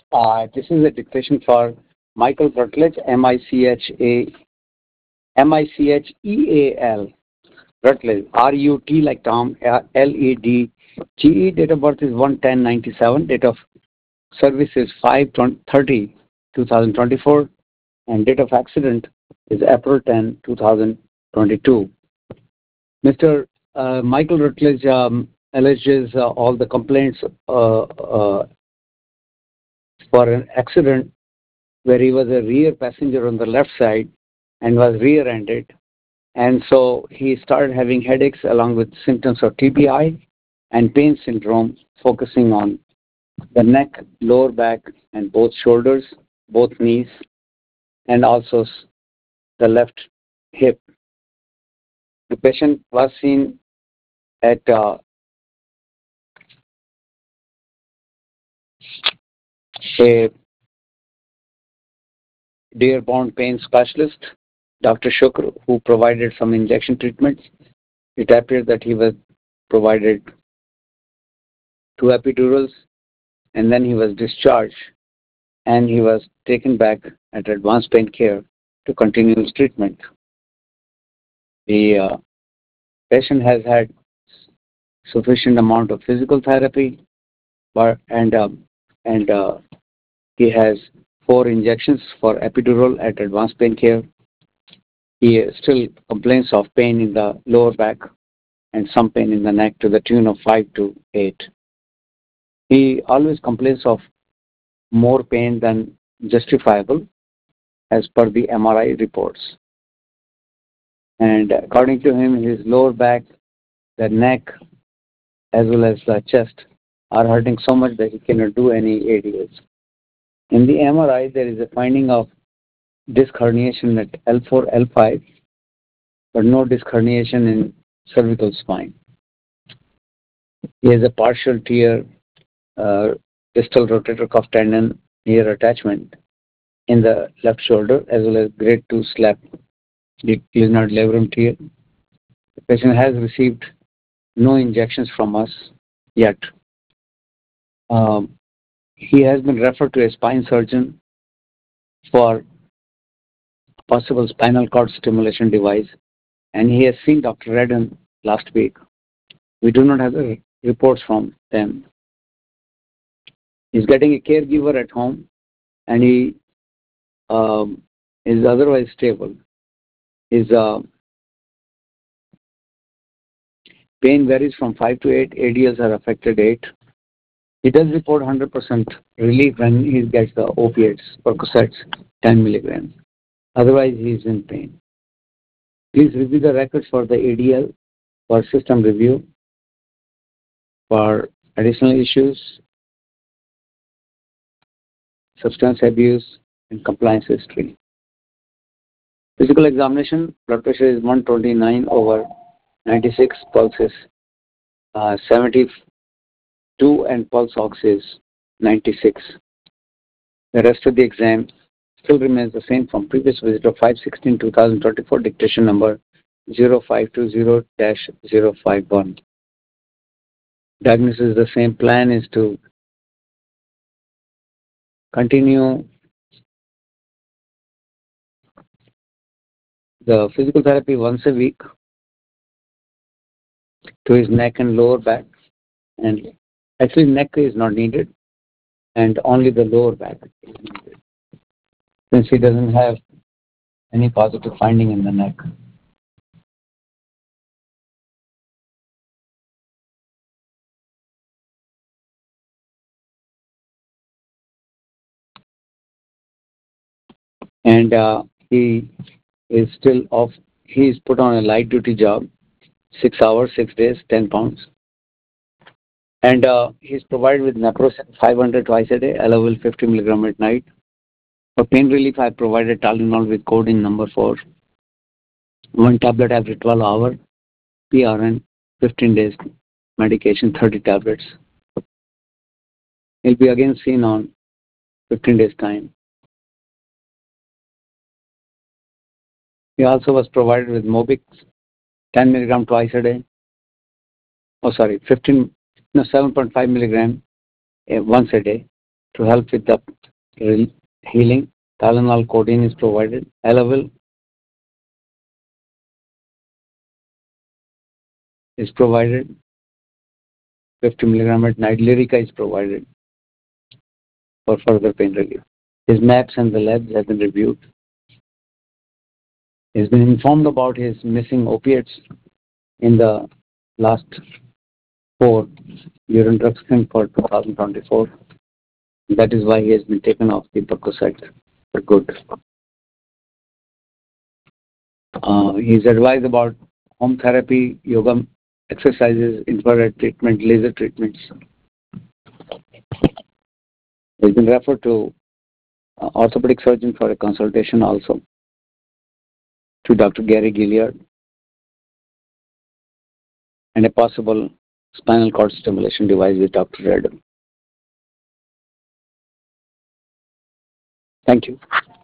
This is a dictation for Michael Rutledge, Micheal, Rutledge, RUT like Tom, LEDGE. Date of birth is 1/10/97. Date of service is 5/30/2024, and date of accident is April 10, 2022. Mr. Michael Rutledge alleges all the complaints for an accident where he was a rear passenger on the left side and was rear-ended. And so he started having headaches along with symptoms of TBI and pain syndrome, focusing on the neck, lower back, and both shoulders, both knees, and also the left hip. The patient was seen at a Dearborn pain specialist, Dr. Shukr, who provided some injection treatments. It appeared that he was provided 2 epidurals, and then he was discharged, and he was taken back at advanced pain care to continue his treatment. The patient has had sufficient amount of physical therapy, and he has 4 injections for epidural at advanced pain care. He still complains of pain in the lower back and some pain in the neck to the tune of 5 to 8. He always complains of more pain than justifiable as per the MRI reports. And according to him, his lower back, the neck, as well as the chest are hurting so much that he cannot do any ADLs. In the MRI, there is a finding of disc herniation at L4, L5, but no disc herniation in cervical spine. He has a partial tear, distal rotator cuff tendon near attachment in the left shoulder, as well as grade 2 slap glenoid labrum tear. The patient has received no injections from us yet. He has been referred to a spine surgeon for possible spinal cord stimulation device, and he has seen Dr. Redden last week. We do not have the reports from them. He's getting a caregiver at home, and he is otherwise stable. His pain varies from 5 to 8. ADLs are affected 8. He does report 100% relief when he gets the opiates, Percocets, 10 milligrams. Otherwise, he is in pain. Please review the records for the ADL for system review, for additional issues, substance abuse, and compliance history. Physical examination, blood pressure is 129/96, pulse is 72, and pulse ox is 96. The rest of the exam still remains the same from previous visit of 5/16/2024, dictation number 0520-051. Diagnosis is the same. Plan is to continue the physical therapy once a week to his neck and lower back, and actually neck is not needed, and only the lower back is needed, since he doesn't have any positive finding in the neck. And he is still off. He is put on a light duty job, 6 hours, 6 days, 10 pounds. And he's provided with naproxen 500 twice a day, Elavil 50 milligram at night. For pain relief, I provided Tylenol with codeine number 4, 1 tablet every 12 hours, PRN, 15 days, medication, 30 tablets. He'll be again seen on 15 days' time. He also was provided with Mobix, 10 milligram twice a day. 7.5 milligram once a day, to help with the healing. Tylenol codeine is provided. Elavil is provided. 50 milligram at night. Lyrica is provided for further pain relief. His maps and the labs have been reviewed. He's been informed about his missing opiates in the last 4 urine drug screen for 2024. That is why he has been taken off the Percocet for good. He's advised about home therapy, yoga exercises, infrared treatment, laser treatments. He's been referred to orthopedic surgeon for a consultation also, to Dr. Gary Gilliard, and a possible spinal cord stimulation device with Dr. Redden. Thank you.